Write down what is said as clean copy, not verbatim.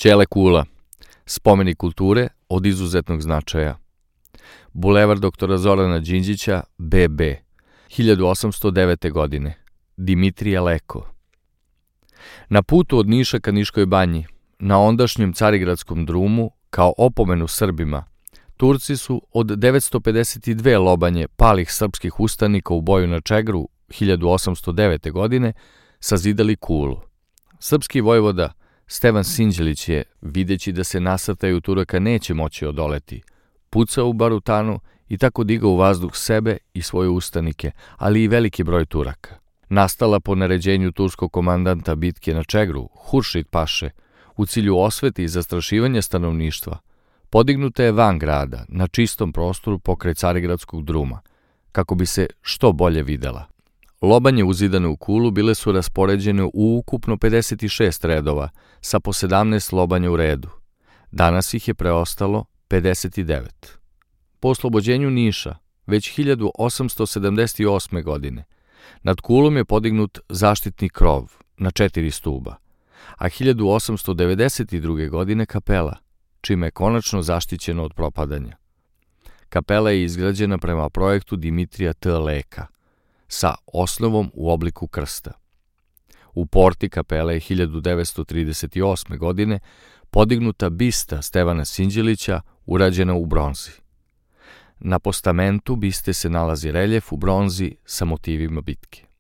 Ćele kula, spomenik kulture od izuzetnog značaja. Bulevar doktora Zorana Đinđića, BB, 1809. godine. Dimitrije Leko. Na putu od Niša ka Niškoj banji, na ondašnjem Carigradskom drumu, kao opomenu Srbima, Turci su od 952 lobanje palih srpskih ustanika u boju na Čegru 1809. godine sazidali kulu. Srpski vojvoda Stevan Sinđelić je, videći da se nasrtaju Turaka neće moći odoleti, pucao u barutanu i tako digao u vazduh sebe i svoje ustanike, ali i veliki broj Turaka. Nastala po naređenju turskog komandanta bitke na Čegru, Huršid Paše, u cilju osvete i zastrašivanja stanovništva, podignuta je van grada, na čistom prostoru pokraj Carigradskog druma, kako bi se što bolje videla. Lobanje uzidane u kulu bile su raspoređene u ukupno 56 redova, sa po 17 lobanja u redu. Danas ih je preostalo 59. Po oslobođenju Niša, već 1878. godine, nad kulom je podignut zaštitni krov na 4 stuba, a 1892. godine kapela, čime je konačno zaštićeno od propadanja. Kapela je izgrađena prema projektu Dimitrija T. Leka, sa osnovom u obliku krsta. U porti kapele je 1938. godine podignuta bista Stevana Sinđelića urađena u bronzi. Na postamentu biste se nalazi reljef u bronzi sa motivima bitke.